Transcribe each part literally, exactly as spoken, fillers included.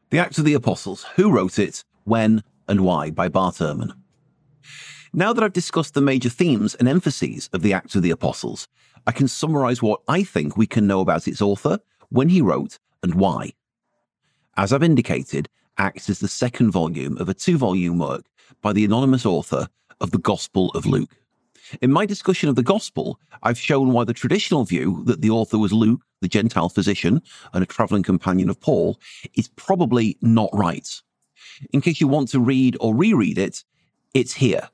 The Acts of the Apostles, Who Wrote It, When and Why by Bart Ehrman. Now that I've discussed the major themes and emphases of the Acts of the Apostles, I can summarise what I think we can know about its author, when he wrote, and why. As I've indicated, Acts is the second volume of a two-volume work by the anonymous author of the Gospel of Luke. In my discussion of the Gospel, I've shown why the traditional view that the author was Luke, the Gentile physician and a travelling companion of Paul, is probably not right. In case you want to read or reread it, it's here.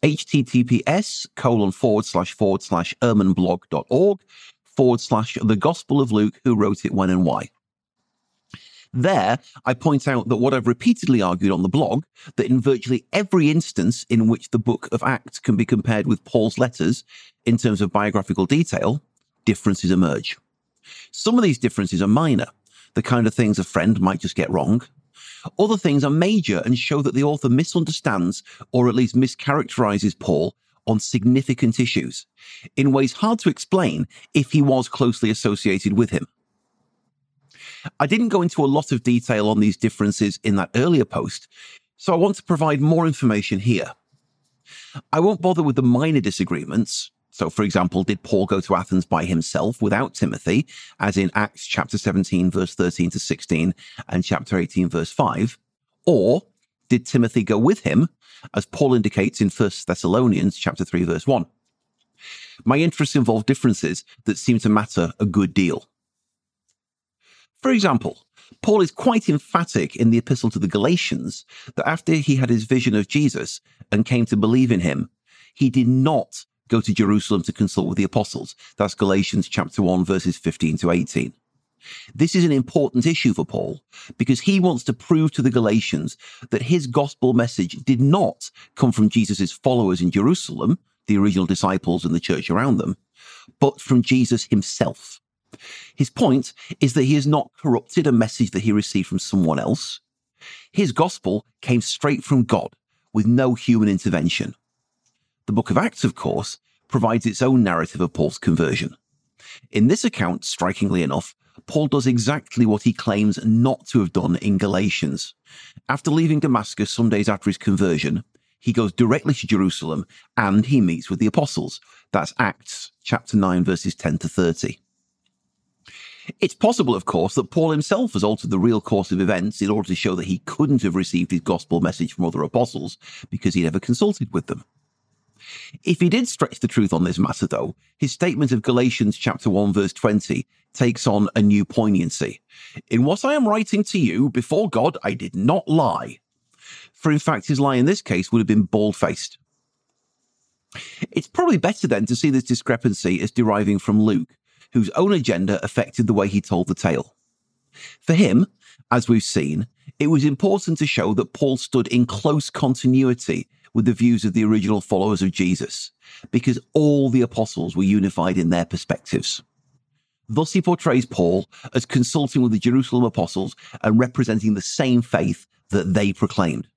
https colon forward slash forward slash ehrmanblog.org forward slash the Gospel of Luke, Who Wrote It, When and Why. There, I point out that what I've repeatedly argued on the blog, that in virtually every instance in which the book of Acts can be compared with Paul's letters in terms of biographical detail, differences emerge. Some of these differences are minor, the kind of things a friend might just get wrong. Other things are major and show that the author misunderstands or at least mischaracterizes Paul on significant issues, in ways hard to explain if he was closely associated with him. I didn't go into a lot of detail on these differences in that earlier post, so I want to provide more information here. I won't bother with the minor disagreements. So, for example, did Paul go to Athens by himself without Timothy, as in Acts chapter seventeen, verse thirteen to sixteen, and chapter eighteen, verse five? Or did Timothy go with him, as Paul indicates in First Thessalonians chapter three, verse one? My interests involve differences that seem to matter a good deal. For example, Paul is quite emphatic in the epistle to the Galatians that after he had his vision of Jesus and came to believe in him, he did not go to Jerusalem to consult with the apostles. That's Galatians chapter one, verses fifteen to eighteen. This is an important issue for Paul because he wants to prove to the Galatians that his gospel message did not come from Jesus' followers in Jerusalem, the original disciples and the church around them, but from Jesus himself. His point is that he has not corrupted a message that he received from someone else. His gospel came straight from God with no human intervention. The book of Acts, of course, provides its own narrative of Paul's conversion. In this account, strikingly enough, Paul does exactly what he claims not to have done in Galatians. After leaving Damascus some days after his conversion, he goes directly to Jerusalem and he meets with the apostles. That's Acts chapter nine, verses ten to thirty. It's possible, of course, that Paul himself has altered the real course of events in order to show that he couldn't have received his gospel message from other apostles because he never consulted with them. If he did stretch the truth on this matter, though, his statement of Galatians chapter one, verse twenty takes on a new poignancy. In what I am writing to you, before God, I did not lie. For in fact, his lie in this case would have been bald-faced. It's probably better then to see this discrepancy as deriving from Luke, whose own agenda affected the way he told the tale. For him, as we've seen, it was important to show that Paul stood in close continuity with the views of the original followers of Jesus, because all the apostles were unified in their perspectives. Thus he portrays Paul as consulting with the Jerusalem apostles and representing the same faith that they proclaimed.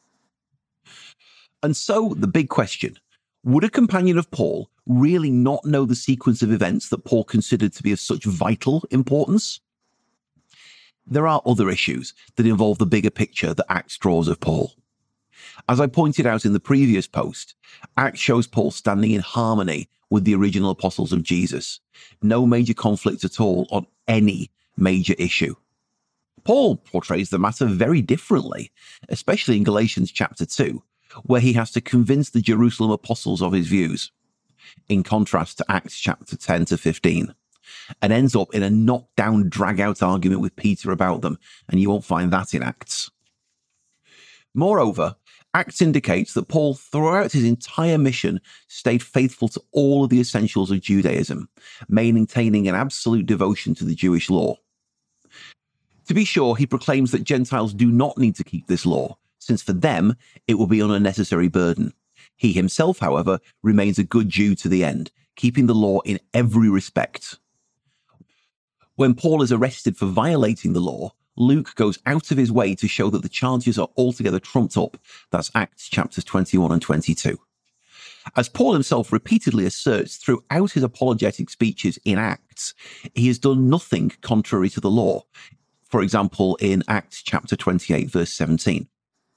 And so the big question: would a companion of Paul really not know the sequence of events that Paul considered to be of such vital importance? There are other issues that involve the bigger picture that Acts draws of Paul. As I pointed out in the previous post, Acts shows Paul standing in harmony with the original apostles of Jesus. No major conflict at all on any major issue. Paul portrays the matter very differently, especially in Galatians chapter two, where he has to convince the Jerusalem apostles of his views, in contrast to Acts chapter ten to fifteen, and ends up in a knockdown, drag-out argument with Peter about them, and you won't find that in Acts. Moreover, Acts indicates that Paul, throughout his entire mission, stayed faithful to all of the essentials of Judaism, maintaining an absolute devotion to the Jewish law. To be sure, he proclaims that Gentiles do not need to keep this law, since for them it will be an unnecessary burden. He himself, however, remains a good Jew to the end, keeping the law in every respect. When Paul is arrested for violating the law, Luke goes out of his way to show that the charges are altogether trumped up. That's Acts chapters twenty-one and twenty-two. As Paul himself repeatedly asserts throughout his apologetic speeches in Acts, he has done nothing contrary to the law. for example, in Acts chapter twenty-eight, verse seventeen.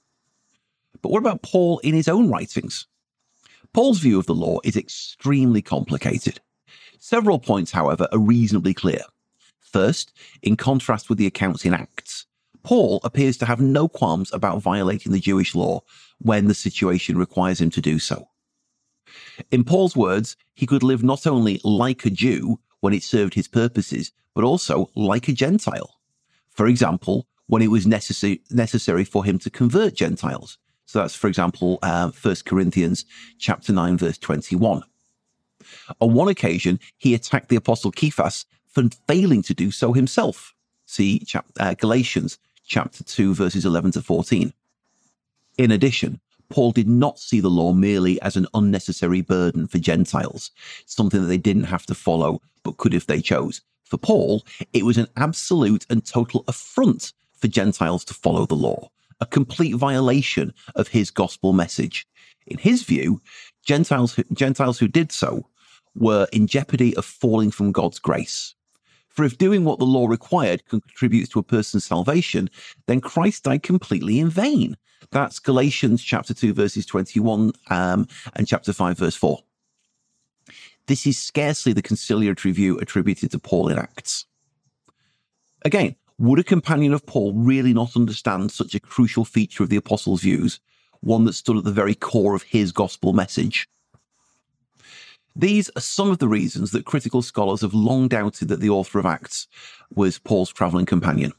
But what about Paul in his own writings? Paul's view of the law is extremely complicated. Several points, however, are reasonably clear. First, in contrast with the accounts in Acts, Paul appears to have no qualms about violating the Jewish law when the situation requires him to do so. In Paul's words, he could live not only like a Jew when it served his purposes, but also like a Gentile. For example, when it was necessary necessary for him to convert Gentiles. So that's, for example, uh, First Corinthians chapter nine, verse twenty-one. On one occasion, he attacked the apostle Cephas for failing to do so himself. See chap- uh, Galatians chapter two, verses eleven to fourteen. In addition, Paul did not see the law merely as an unnecessary burden for Gentiles, something that they didn't have to follow, but could if they chose. For Paul, it was an absolute and total affront for Gentiles to follow the law, a complete violation of his gospel message. In his view, Gentiles who, Gentiles who did so were in jeopardy of falling from God's grace. For if doing what the law required contributes to a person's salvation, then Christ died completely in vain. That's Galatians chapter two, verses twenty-one, um, and chapter five, verse four. This is scarcely the conciliatory view attributed to Paul in Acts. Again, would a companion of Paul really not understand such a crucial feature of the apostles' views, one that stood at the very core of his gospel message? These are some of the reasons that critical scholars have long doubted that the author of Acts was Paul's travelling companion.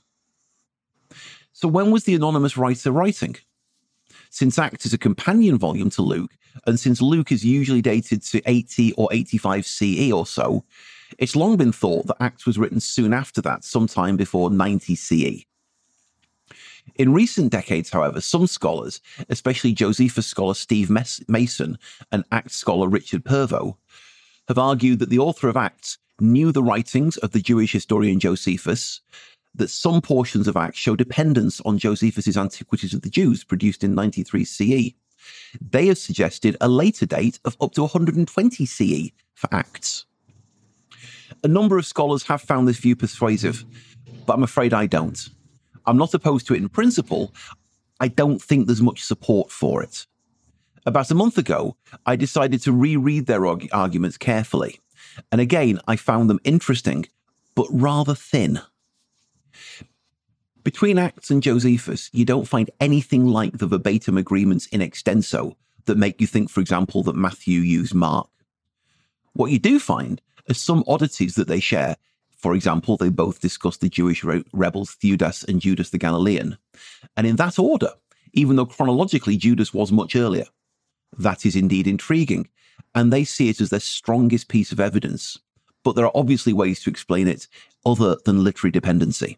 So when was the anonymous writer writing? Since Acts is a companion volume to Luke, and since Luke is usually dated to eighty or eighty-five C E or so, it's long been thought that Acts was written soon after that, sometime before ninety C E. In recent decades, however, some scholars, especially Josephus scholar Steve Mason and Acts scholar Richard Purvo, have argued that the author of Acts knew the writings of the Jewish historian Josephus, that some portions of Acts show dependence on Josephus's Antiquities of the Jews, produced in ninety-three C E. They have suggested a later date of up to one hundred twenty C E for Acts. A number of scholars have found this view persuasive, but I'm afraid I don't. I'm not opposed to it in principle. I don't think there's much support for it. About a month ago, I decided to reread their arg- arguments carefully. And again, I found them interesting, but rather thin. Between Acts and Josephus, you don't find anything like the verbatim agreements in extenso that make you think, for example, that Matthew used Mark. What you do find are some oddities that they share. For example, they both discuss the Jewish re- rebels Theudas and Judas the Galilean, and in that order, even though chronologically Judas was much earlier. That is indeed intriguing, and they see it as their strongest piece of evidence, but there are obviously ways to explain it other than literary dependency.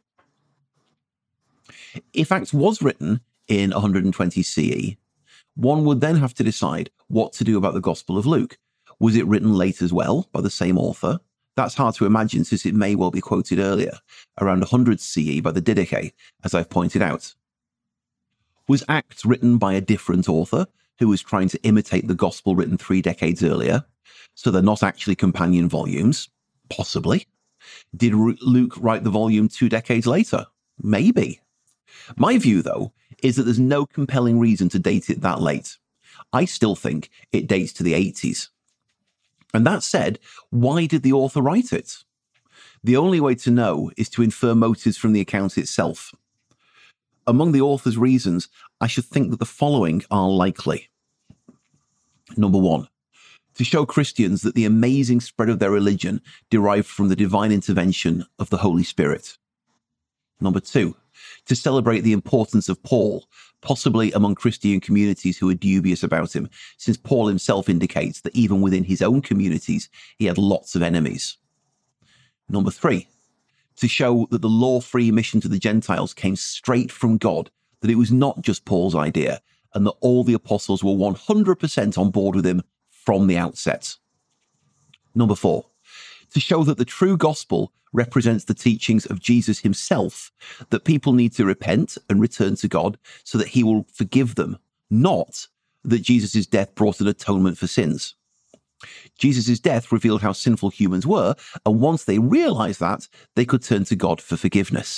If Acts was written in one hundred twenty C E, one would then have to decide what to do about the Gospel of Luke. Was it written late as well by the same author? That's hard to imagine, since it may well be quoted earlier, around one hundred C E by the Didache, as I've pointed out. Was Acts written by a different author who was trying to imitate the Gospel written three decades earlier, so they're not actually companion volumes? Possibly. Did Luke write the volume two decades later? Maybe. My view, though, is that there's no compelling reason to date it that late. I still think it dates to the eighties. And that said, why did the author write it? The only way to know is to infer motives from the account itself. Among the author's reasons, I should think that the following are likely. Number one, to show Christians that the amazing spread of their religion derived from the divine intervention of the Holy Spirit. Number two, to celebrate the importance of Paul, possibly among Christian communities who are dubious about him, since Paul himself indicates that even within his own communities, he had lots of enemies. Number three, to show that the law-free mission to the Gentiles came straight from God, that it was not just Paul's idea, and that all the apostles were one hundred percent on board with him from the outset. Number four, to show that the true gospel represents the teachings of Jesus himself, that people need to repent and return to God so that he will forgive them, not that Jesus' death brought an atonement for sins. Jesus' death revealed how sinful humans were, and once they realized that, they could turn to God for forgiveness.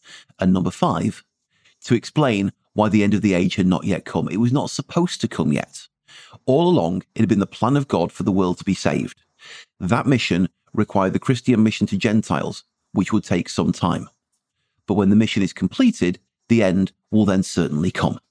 And number five, to explain why the end of the age had not yet come. It was not supposed to come yet. All along, it had been the plan of God for the world to be saved. That mission required the Christian mission to Gentiles, which would take some time. But when the mission is completed, the end will then certainly come.